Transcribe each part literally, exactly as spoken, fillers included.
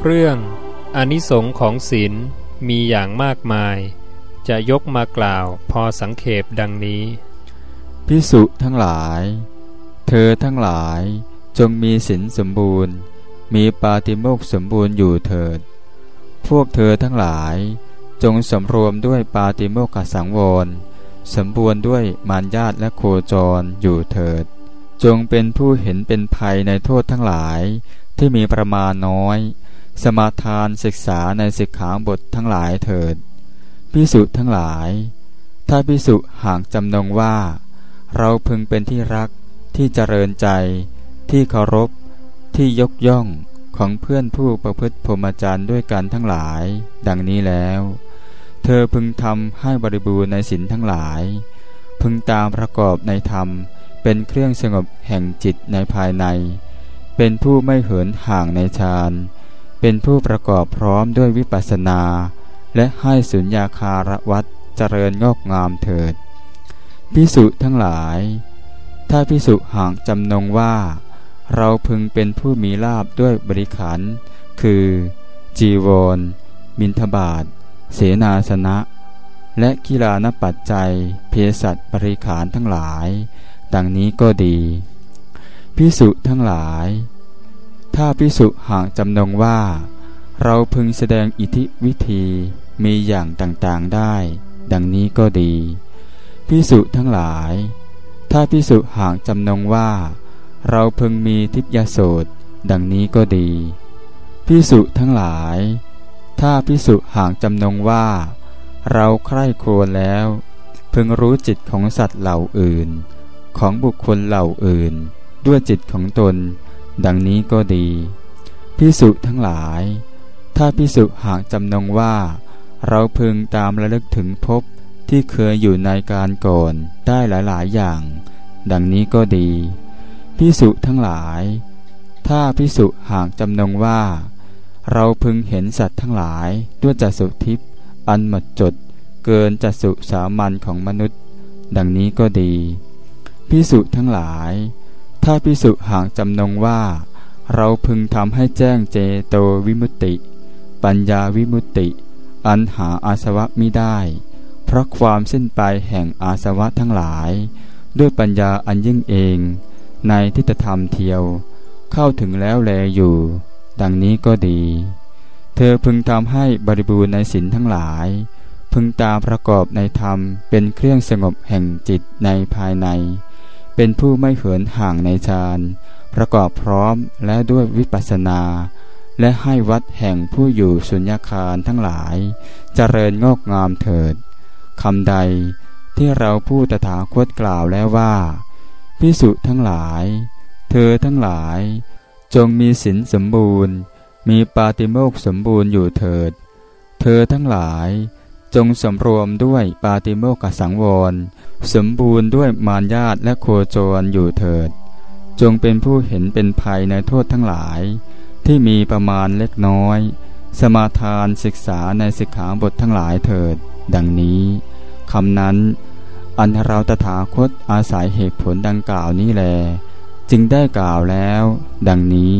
รื่องอานิสงส์ของศีลมีอย่างมากมายจะยกมากล่าวพอสังเขปดังนี้ภิกษุทั้งหลายเธอทั้งหลายจงมีศีลสมบูรณ์มีปาติโมกข์สมบูรณ์อยู่เถิดพวกเธอทั้งหลายจงสำรวมด้วยปาติโมกขสังวรสมบูรณ์ด้วยมารยาทและโคจรอยู่เถิดจงเป็นผู้เห็นเป็นภัยในโทษทั้งหลายที่มีประมาณน้อยสมาทานศึกษาในสิกขาบททั้งหลายเถิดภิกษุทั้งหลายถ้าภิกษุหากจำนงว่าเราพึงเป็นที่รักที่เจริญใจที่เคารพที่ยกย่องของเพื่อนผู้ประพฤติพรหมจรรย์ด้วยกันทั้งหลายดังนี้แล้วเธอพึงทำให้บริบูรณ์ในศีลทั้งหลายพึงตามประกอบในธรรมเป็นเครื่องสงบแห่งจิตในภายในเป็นผู้ไม่เหินห่างในฌานเป็นผู้ประกอบพร้อมด้วยวิปัสสนาและให้สุญญาคารวัฏเจริญงอกงามเถิดภิกษุทั้งหลายถ้าภิกษุหากจำนงว่าเราพึงเป็นผู้มีลาภด้วยบริขารคือจีวรบิณฑบาตเสนาสนะและกีฬานปัจจัยเภสัชบริขารทั้งหลายดังนี้ก็ดีภิกษุทั้งหลายถ้าภิกษุหากจำนงว่าเราพึงแสดงอิทธิวิธีมีอย่างต่างๆได้ดังนี้ก็ดีภิกษุทั้งหลายถ้าภิกษุหากจำนงว่าเราพึงมีทิพยโสตดังนี้ก็ดีภิกษุทั้งหลายถ้าภิกษุหากจำนงว่าเราใคร่ครวญแล้วพึงรู้จิตของสัตว์เหล่าอื่นของบุคคลเหล่าอื่นด้วยจิตของตนดังนี้ก็ดีภิกษุทั้งหลายถ้าภิกษุหากจำนงว่าเราพึงตามระลึกถึงภพที่เคยอยู่ในการก่อนได้หลายๆอย่างดังนี้ก็ดีภิกษุทั้งหลายถ้าภิกษุหากจำนงว่าเราพึงเห็นสัตว์ทั้งหลายด้วยจักษุทิพย์อันหมดจดเกินจักษุสามัญของมนุษย์ดังนี้ก็ดีภิกษุทั้งหลายถ้าภิกษุหากจำนงว่าเราพึงทำให้แจ้งเจโตวิมุตติปัญญาวิมุตติอันหาอาสวะมิได้เพราะความสิ้นไปแห่งอาสวะทั้งหลายด้วยปัญญาอันยิ่งเองในทิฏฐธรรมเทียวเข้าถึงแล้วแลอยู่ดังนี้ก็ดีเธอพึงทำให้บริบูรณ์ในศีลทั้งหลายพึงตามประกอบในธรรมเป็นเครื่องสงบแห่งจิตในภายในเป็นผู้ไม่เหินห่างในฌานประกอบพร้อมและด้วยวิปัสสนาและให้วัดแห่งผู้อยู่สุญญคารทั้งหลายเจริญงอกงามเถิดคำใดที่เราผู้ตถาคตกล่าวแล้วว่าภิกษุทั้งหลายเธอทั้งหลายจงมีศีลสมบูรณ์มีปาติโมกข์สมบูรณ์อยู่เถิดเธอทั้งหลายจงสำรวมด้วยปาติโมกขสังวรสมบูรณ์ด้วยมารยาทและโคจรอยู่เถิดจงเป็นผู้เห็นเป็นภัยในโทษทั้งหลายที่มีประมาณเล็กน้อยสมาทานศึกษาในสิกขาบททั้งหลายเถิดดังนี้คำนั้นอันเราตถาคตอาศัยเหตุผลดังกล่าวนี้แลจึงได้กล่าวแล้วดังนี้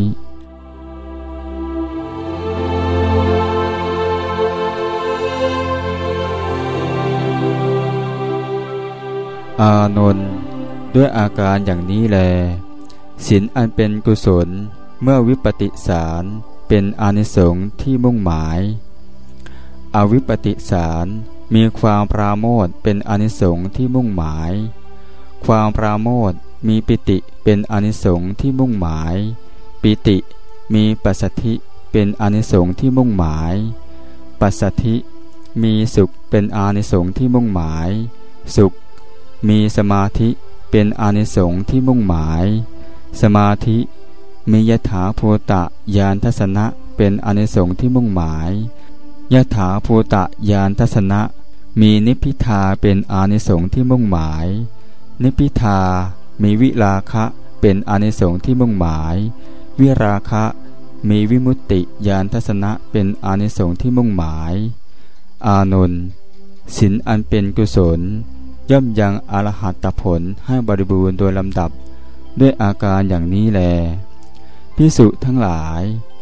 อานนท์ด้วยอาการอย่างนี้แลศีลอันเป็นกุศลเมื่อวิปติสารเป็นอานิสงส์ที่มุ่งหมายอวิปติสารมีความปราโมทย์เป็นอานิสงส์ที่มุ่งหมายความปราโมทย์มีปิติเป็นอานิสงส์ที่มุ่งหมายปิติมีปัสสัทธิเป็นอานิสงส์ที่มุ่งหมายปัสสัทธิมีสุขเป็นอานิสงส์ที่มุ่งหมายสุขมีสมาธิเป็นอานิสงส์ที่มุ่งหมายสมาธิมียถาภูตญาณทัสสนะเป็นอานิสงส์ที่มุ่งหมายยถาภูตญาณทัสสนะมีนิพพิทาเป็นอานิสงส์ที่มุ่งหมายนิพพิทามีวิราคะเป็นอานิสงส์ที่มุ่งหมายวิราคะมีวิมุตติญาณทัสสนะเป็นอานิสงส์ที่มุ่งหมายอานนท์ศีลอันเป็นกุศลย่อมยังอรหัตผลให้บริบูรณ์โดยลำดับด้วยอาการอย่างนี้แลภิกษุทั้งหลาย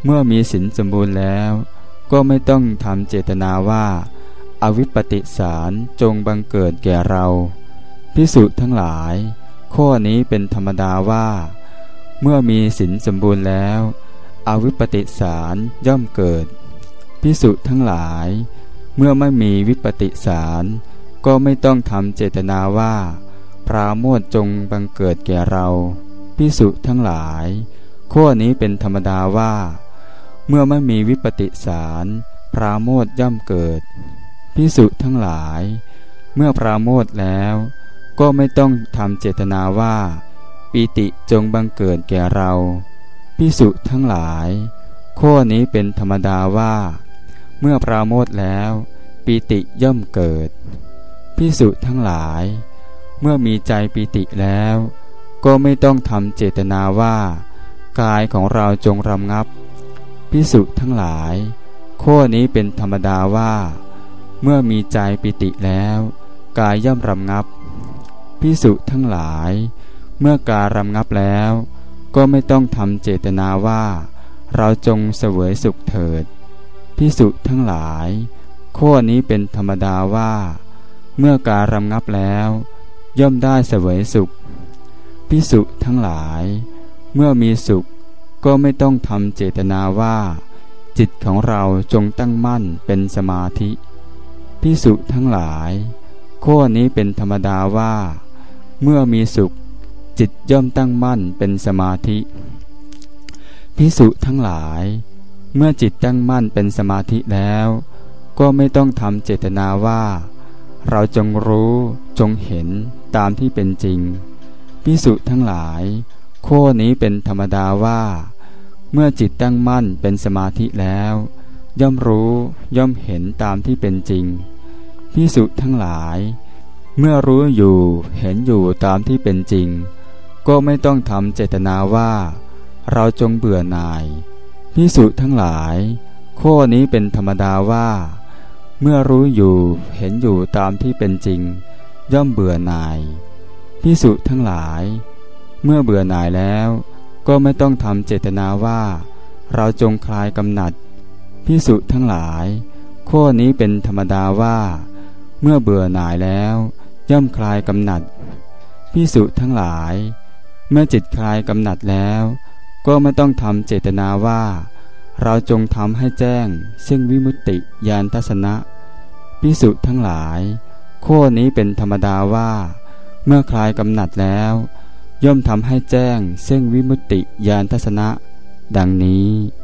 เมื่อมีศีลสมบูรณ์แล้วก็ไม่ต้องทำเจตนาว่าอวิปปิสารจงบังเกิดแก่เราภิกษุทั้งหลายข้อนี้เป็นธรรมดาว่าเมื่อมีศีลสมบูรณ์แล้วอวิปปิสารย่อมเกิดภิกษุทั้งหลายเมื่อไม่มีวิปปิสารก็ไม่ต้องทำเจตนาว่าปราโมทย์จงบังเกิดแก่เราภิกษุทั้งหลายข้อนี้เป็นธรรมดาว่าเมื่อไม่มีวิปปิสารปราโมทย์ย่อมเกิดภิกษุทั้งหลายเมื่อปราโมทย์แล้วก็ไม่ต้องทำเจตนาว่าปีติจงบังเกิดแก่เราภิกษุทั้งหลายข้อนี้เป็นธรรมดาว่าเมื่อปราโมทย์แล้วปีติย่อมเกิดภิกษุทั้งหลายเมื่อมีใจปีติแล้วก็ไม่ต้องทำเจตนาว่ากายของเราจงรำงับภิกษุทั้งหลายข้อนี้เป็นธรรมดาว่าเมื่อมีใจปิติแล้วกายย่อมรำงับภิกษุทั้งหลายเมื่อกายรำงับแล้วก็ไม่ต้องทำเจตนาว่าเราจงเสวยสุขเถิดภิกษุทั้งหลายข้อนี้เป็นธรรมดาว่าเมื่อกายรำงับแล้วย่อมได้เสวยสุขภิกษุทั้งหลายเมื่อมีสุขก็ไม่ต้องทำเจตนาว่าจิตของเราจงตั้งมั่นเป็นสมาธิภิกษุทั้งหลายข้อนี้เป็นธรรมดาว่าเมื่อมีสุขจิตย่อมตั้งมั่นเป็นสมาธิภิกษุทั้งหลายเมื่อจิตตั้งมั่นเป็นสมาธิแล้วก็ไม่ต้องทำเจตนาว่าเราจงรู้จงเห็นตามที่เป็นจริงภิกษุทั้งหลายข้อนี้เป็นธรรมดาว่าเมื่อจิตตั้งมั่นเป็นสมาธิแล้วย่อมรู้ย่อมเห็นตามที่เป็นจริงภิกษุทั้งหลายเมื่อรู้อยู่เห็นอยู่ตามที่เป็นจริงก็ไม่ต้องทำเจตนาว่าเราจงเบื่อหน่ายภิกษุทั้งหลายข้อนี้เป็นธรรมดาว่าเมื่อรู้อยู่เห็นอยู่ตามที่เป็นจริงย่อมเบื่อหน่ายภิกษุทั้งหลายเมื่อเบื่อหน่ายแล้วก็ไม่ต้องทำเจตนาว่าเราจงคลายกำหนัดภิกษุทั้งหลายข้อนี้เป็นธรรมดาว่าเมื่อเบื่อหน่ายแล้วย่อมคลายกำหนัดภิกษุทั้งหลายเมื่อจิตคลายกำหนัดแล้วก็ไม่ต้องทำเจตนาว่าเราจงทำให้แจ้งซึ่งวิมุตติญาณทัศนะภิกษุทั้งหลายข้อนี้เป็นธรรมดาว่าเมื่อคลายกำหนัดแล้วย่อมทำให้แจ้งซึ่งวิมุตติญาณทัศนะดังนี้